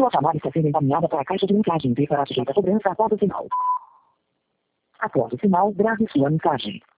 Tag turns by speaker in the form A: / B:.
A: Sua chamada está sendo encaminhada para a caixa de mensagem. Dê para sujeita a cobrança após o sinal. Após o sinal, grave sua mensagem.